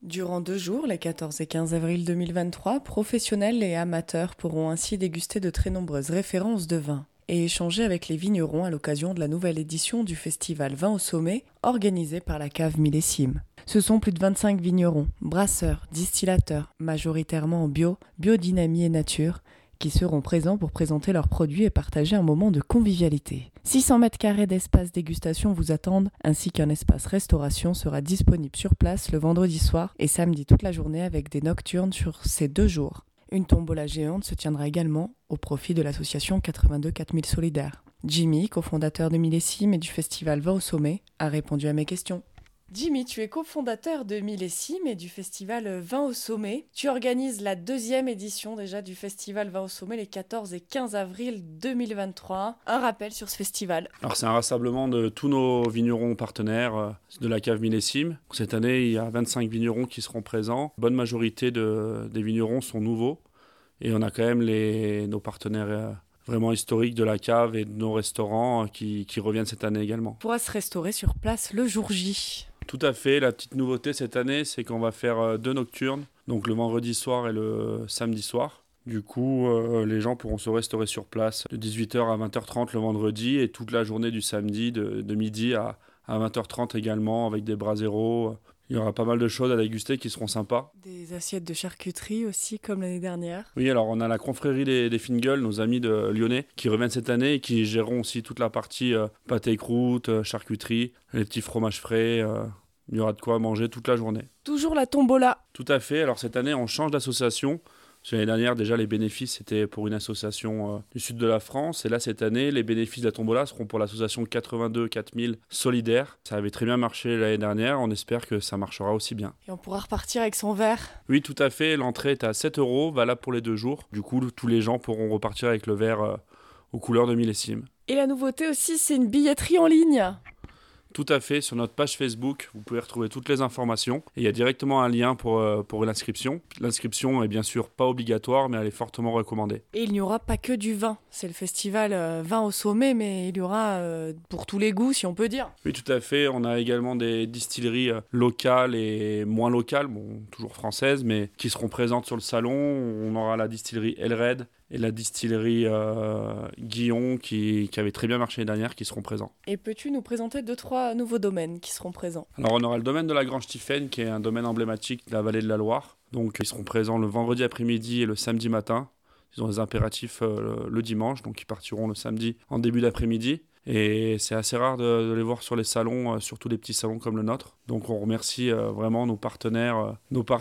Durant 2 jours, les 14 et 15 avril 2023, professionnels et amateurs pourront ainsi déguster de très nombreuses références de vin et échanger avec les vignerons à l'occasion de la nouvelle édition du festival Vin au Sommet, organisé par la cave Millésime. Ce sont plus de 25 vignerons, brasseurs, distillateurs, majoritairement en bio, biodynamie et nature, qui seront présents pour présenter leurs produits et partager un moment de convivialité. 600 mètres carrés d'espace dégustation vous attendent, ainsi qu'un espace restauration sera disponible sur place le vendredi soir et samedi toute la journée avec des nocturnes sur ces 2 jours. Une tombola géante se tiendra également au profit de l'association 82 4000 Solidaires. Jimmy, cofondateur de Millésime et du festival Vin au Sommet, a répondu à mes questions. Jimmy, tu es cofondateur de Millésime et du festival Vin au Sommet. Tu organises la 2e édition déjà du festival Vin au Sommet les 14 et 15 avril 2023. Un rappel sur ce festival. Alors c'est un rassemblement de tous nos vignerons partenaires de la cave Millésime. Cette année, il y a 25 vignerons qui seront présents. Bonne majorité des vignerons sont nouveaux. Et on a quand même nos partenaires vraiment historiques de la cave et de nos restaurants qui reviennent cette année également. On pourra se restaurer sur place le jour J. Tout à fait. La petite nouveauté cette année, c'est qu'on va faire 2 nocturnes, donc le vendredi soir et le samedi soir. Du coup, les gens pourront se restaurer sur place de 18h à 20h30 le vendredi et toute la journée du samedi de midi à 20h30 également avec des braseros. Il y aura pas mal de choses à déguster qui seront sympas. Des assiettes de charcuterie aussi, comme l'année dernière. Oui, alors on a la confrérie des Fines Gueules, nos amis de Lyonnais, qui reviennent cette année et qui géreront aussi toute la partie pâté croûte, charcuterie, les petits fromages frais. Il y aura de quoi manger toute la journée. Toujours la tombola. Tout à fait. Alors cette année, on change d'association. L'année dernière, déjà, les bénéfices, c'était pour une association du sud de la France. Et là, cette année, les bénéfices de la tombola seront pour l'association 82 4000 Solidaires. Ça avait très bien marché l'année dernière. On espère que ça marchera aussi bien. Et on pourra repartir avec son verre. Oui, tout à fait. L'entrée est à 7 €, valable pour les 2 jours. Du coup, tous les gens pourront repartir avec le verre aux couleurs de Millésime. Et la nouveauté aussi, c'est une billetterie en ligne. Tout à fait, sur notre page Facebook, vous pouvez retrouver toutes les informations. Et il y a directement un lien pour l'inscription. L'inscription est bien sûr pas obligatoire, mais elle est fortement recommandée. Et il n'y aura pas que du vin. C'est le festival Vin au Sommet, mais il y aura pour tous les goûts, si on peut dire. Oui, tout à fait. On a également des distilleries locales et moins locales, bon, toujours françaises, mais qui seront présentes sur le salon. On aura la distillerie Elred et la distillerie Guillon qui avait très bien marché l'année dernière, qui seront présents. Et peux-tu nous présenter 2-3 nouveaux domaines qui seront présents ? Alors on aura le domaine de la Grange Tiphaine, qui est un domaine emblématique de la vallée de la Loire. Donc ils seront présents le vendredi après-midi et le samedi matin. Ils ont des impératifs le dimanche, donc ils partiront le samedi en début d'après-midi. Et c'est assez rare de les voir sur les salons, surtout des petits salons comme le nôtre. Donc on remercie vraiment nos partenaires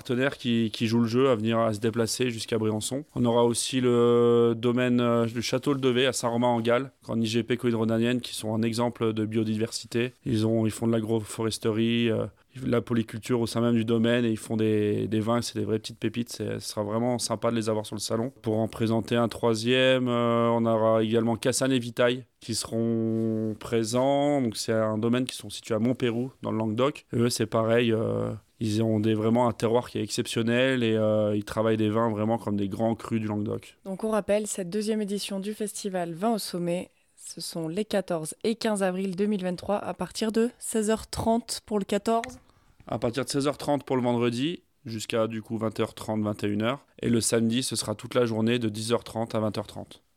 qui jouent le jeu à venir à se déplacer jusqu'à Briançon. On aura aussi le domaine du Château Le Devet à Saint-Romain-en-Galles, grande IGP co-hydrodanienne, qui sont un exemple de biodiversité. Ils font de l'agroforesterie, la polyculture au sein même du domaine, et ils font des vins, c'est des vraies petites pépites. Ce sera vraiment sympa de les avoir sur le salon. Pour en présenter un troisième, on aura également Cassagne et Vitaille qui seront présents. Donc c'est un domaine qui sont situés à Montpérou dans le Languedoc. Et eux, c'est pareil, ils ont vraiment un terroir qui est exceptionnel et ils travaillent des vins vraiment comme des grands crus du Languedoc. Donc on rappelle, cette 2e édition du festival Vin au Sommet, ce sont les 14 et 15 avril 2023 à partir de 16h30 pour le 14. À partir de 16h30 pour le vendredi, jusqu'à du coup 20h30, 21h. Et le samedi, ce sera toute la journée de 10h30 à 20h30.